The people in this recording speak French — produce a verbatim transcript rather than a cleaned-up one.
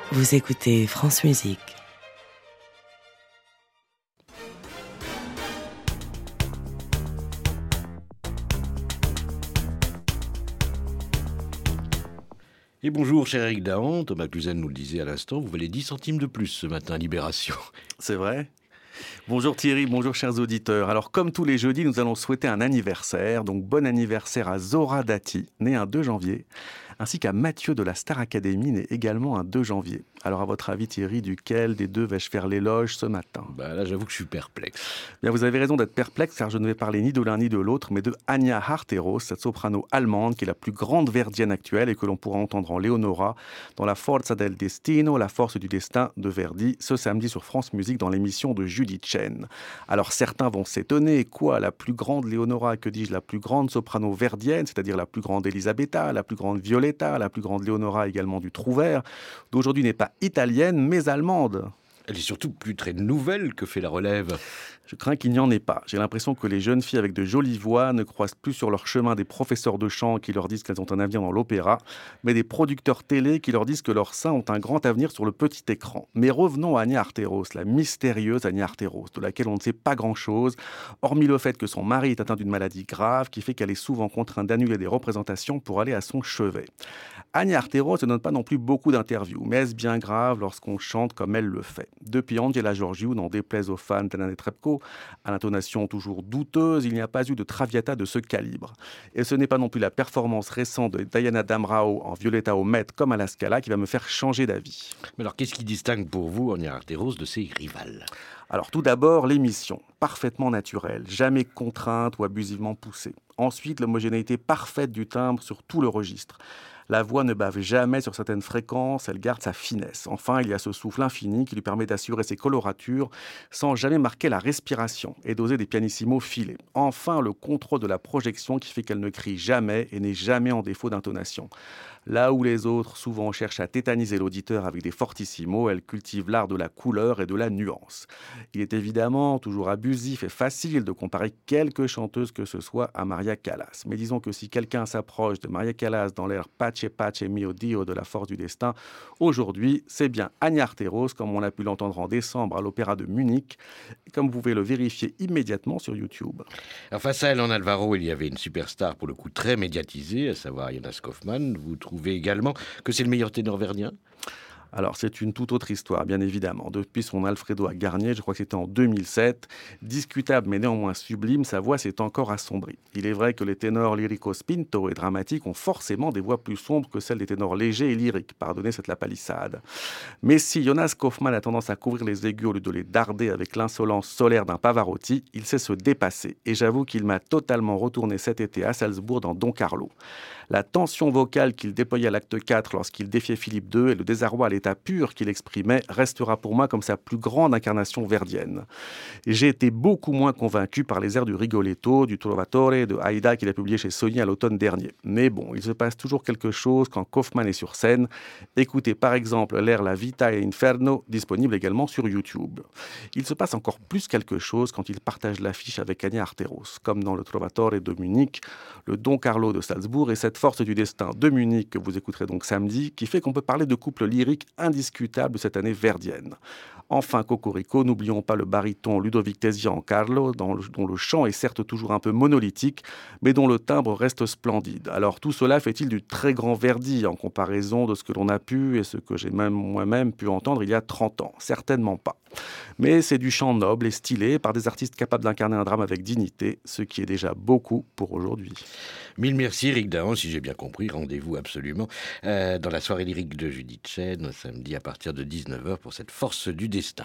Vous écoutez France Musique. Et bonjour, cher Éric Dahan. Thomas Cluzel nous le disait à l'instant, vous valez dix centimes de plus ce matin à Libération. C'est vrai ? Bonjour Thierry, bonjour chers auditeurs. Alors comme tous les jeudis, nous allons souhaiter un anniversaire. Donc bon anniversaire à Zora Dati, née un deux janvier, ainsi qu'à Mathieu de la Star Academy, né également un deux janvier. Alors à votre avis Thierry, duquel des deux vais-je faire l'éloge ce matin ? Bah là j'avoue que je suis perplexe. Bien, vous avez raison d'être perplexe car je ne vais parler ni de l'un ni de l'autre, mais de Anya Harteros, cette soprano allemande qui est la plus grande verdienne actuelle et que l'on pourra entendre en Leonora dans la Forza del Destino, la force du destin de Verdi, ce samedi sur France Musique dans l'émission de Judith Chen. Alors certains vont s'étonner, quoi, la plus grande Leonora, que dis-je, la plus grande soprano verdienne, c'est-à-dire la plus grande Elisabetta, la plus grande Violetta, la plus grande Leonora également du Trouvert, d'aujourd'hui n'est pas italienne mais allemande. Elle est surtout plus très nouvelle que fait la relève. Je crains qu'il n'y en ait pas. J'ai l'impression que les jeunes filles avec de jolies voix ne croisent plus sur leur chemin des professeurs de chant qui leur disent qu'elles ont un avenir dans l'opéra, mais des producteurs télé qui leur disent que leurs seins ont un grand avenir sur le petit écran. Mais revenons à Anya Harteros, la mystérieuse Anya Harteros, de laquelle on ne sait pas grand-chose, hormis le fait que son mari est atteint d'une maladie grave qui fait qu'elle est souvent contrainte d'annuler des représentations pour aller à son chevet. Anya Harteros ne donne pas non plus beaucoup d'interviews, mais est-ce bien grave lorsqu'on chante comme elle le fait ? Depuis Angela Georgiou, n'en déplaise aux fans d'Anna Netrebko, à l'intonation toujours douteuse, il n'y a pas eu de Traviata de ce calibre. Et ce n'est pas non plus la performance récente de Diana Damrau en Violetta au Met comme à la Scala qui va me faire changer d'avis. Mais alors qu'est-ce qui distingue pour vous Anya Harteros de ses rivales ? Alors tout d'abord, l'émission, parfaitement naturelle, jamais contrainte ou abusivement poussée. Ensuite, l'homogénéité parfaite du timbre sur tout le registre. La voix ne bave jamais sur certaines fréquences, elle garde sa finesse. Enfin, il y a ce souffle infini qui lui permet d'assurer ses coloratures sans jamais marquer la respiration et doser des pianissimos filés. Enfin, le contrôle de la projection qui fait qu'elle ne crie jamais et n'est jamais en défaut d'intonation. Là où les autres souvent cherchent à tétaniser l'auditeur avec des fortissimos, elle cultive l'art de la couleur et de la nuance. Il est évidemment toujours abusif et facile de comparer quelque chanteuse que ce soit à Maria Callas. Mais disons que si quelqu'un s'approche de Maria Callas dans l'air Pace Pace mio Dio de la force du destin, aujourd'hui, c'est bien Anya Harteros, comme on a pu l'entendre en décembre à l'Opéra de Munich, et comme vous pouvez le vérifier immédiatement sur YouTube. Alors face à elle, en Alvaro, il y avait une superstar pour le coup très médiatisée, à savoir Jonas Kaufmann. Vous trouvez également que c'est le meilleur ténor verdien ? Alors, c'est une toute autre histoire, bien évidemment. Depuis son Alfredo à Garnier, je crois que c'était en deux mille sept, discutable mais néanmoins sublime, sa voix s'est encore assombrie. Il est vrai que les ténors lyricos pinto et dramatiques ont forcément des voix plus sombres que celles des ténors légers et lyriques. Pardonnez cette lapalissade. Mais si Jonas Kaufmann a tendance à couvrir les aigus au lieu de les darder avec l'insolence solaire d'un Pavarotti, il sait se dépasser. Et j'avoue qu'il m'a totalement retourné cet été à Salzbourg dans Don Carlo. La tension vocale qu'il déployait à l'acte quatre lorsqu'il défiait Philippe deux et le désarroi à l'état pur qu'il exprimait restera pour moi comme sa plus grande incarnation verdienne. Et j'ai été beaucoup moins convaincu par les airs du Rigoletto, du Trovatore et de Aida qu'il a publié chez Sony à l'automne dernier. Mais bon, il se passe toujours quelque chose quand Kaufmann est sur scène. Écoutez par exemple l'air La Vita e Inferno, disponible également sur YouTube. Il se passe encore plus quelque chose quand il partage l'affiche avec Anya Harteros, comme dans le Trovatore de Munich, le Don Carlo de Salzbourg et cette force du destin de Munich que vous écouterez donc samedi, qui fait qu'on peut parler de couple lyrique indiscutable cette année verdienne. Enfin, Cocorico, n'oublions pas le baryton Ludovic Tessia en Carlo, dont le, dont le chant est certes toujours un peu monolithique, mais dont le timbre reste splendide. Alors tout cela fait-il du très grand Verdi en comparaison de ce que l'on a pu et ce que j'ai même moi-même pu entendre il y a trente ans ? Certainement pas. Mais c'est du chant noble et stylé par des artistes capables d'incarner un drame avec dignité, ce qui est déjà beaucoup pour aujourd'hui. Mille merci Éric Dahan, si j'ai bien compris, rendez-vous absolument euh, dans la soirée lyrique de Judith Chen, samedi à partir de dix-neuf heures pour cette force du destin.